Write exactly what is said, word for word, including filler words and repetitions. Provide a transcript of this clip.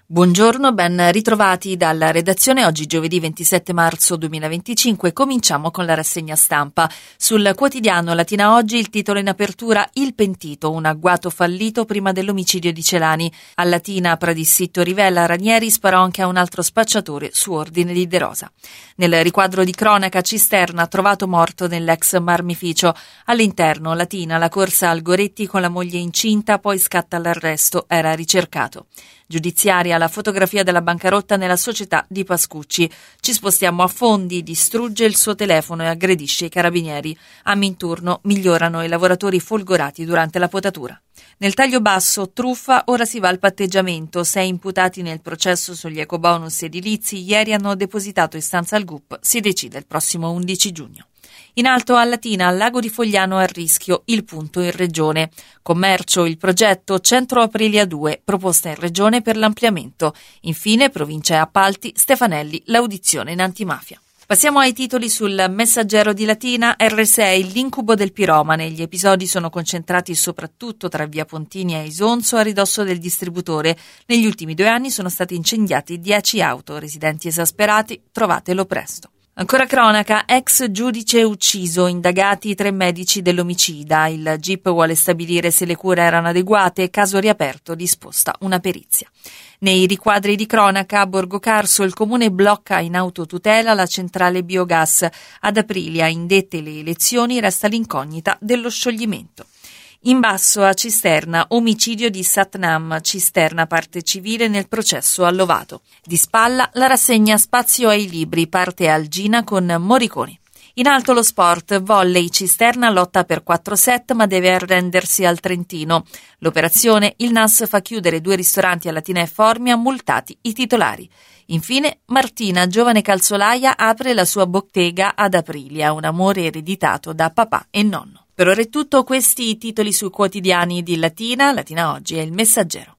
Buongiorno, ben ritrovati dalla redazione. Oggi giovedì ventisette marzo duemilaventicinque cominciamo con la rassegna stampa. Sul quotidiano Latina Oggi il titolo in apertura: Il pentito, un agguato fallito prima dell'omicidio di Celani. A Latina Pradissitto rivela Ranieri sparò anche a un altro spacciatore su ordine di De Rosa. Nel riquadro di cronaca Cisterna trovato morto nell'ex marmificio. All'interno Latina la corsa al Goretti con la moglie incinta, poi scatta l'arresto, era ricercato. Giudiziaria la fotografia della bancarotta nella società di Pascucci. Ci spostiamo a Fondi, distrugge il suo telefono e aggredisce i carabinieri. A Minturno migliorano i lavoratori folgorati durante la potatura. Nel taglio basso, truffa, ora si va al patteggiamento. Sei imputati nel processo sugli ecobonus edilizi ieri hanno depositato istanza al G U P, si decide il prossimo undici giugno. In alto a Latina, al lago di Fogliano a rischio, il punto in regione. Commercio, il progetto Centro Aprilia due, proposta in regione per l'ampliamento. Infine, provincia e appalti, Stefanelli, l'audizione in antimafia. Passiamo ai titoli sul Messaggero di Latina. erre sei, l'incubo del piromane. Gli episodi sono concentrati soprattutto tra via Pontini e Isonzo, a ridosso del distributore. Negli ultimi due anni sono stati incendiati dieci auto. Residenti esasperati, trovatelo presto. Ancora cronaca, ex giudice ucciso, indagati tre medici dell'omicida. Il G I P vuole stabilire se le cure erano adeguate, caso riaperto, disposta una perizia. Nei riquadri di cronaca, a Borgo Carso il comune blocca in autotutela la centrale biogas. Ad Aprilia, indette le elezioni, resta l'incognita dello scioglimento. In basso a Cisterna, omicidio di Satnam, Cisterna parte civile nel processo a Lovato. Di spalla la rassegna Spazio ai libri, parte Algina con Morricone. In alto lo sport, volley, Cisterna lotta per quattro set ma deve arrendersi al Trentino. L'operazione, il N A S fa chiudere due ristoranti a Latina e Formia, multati i titolari. Infine, Martina, giovane calzolaia, apre la sua bottega ad Aprilia, un amore ereditato da papà e nonno. Per ora è tutto, questi i titoli sui quotidiani di Latina, Latina Oggi e Il Messaggero.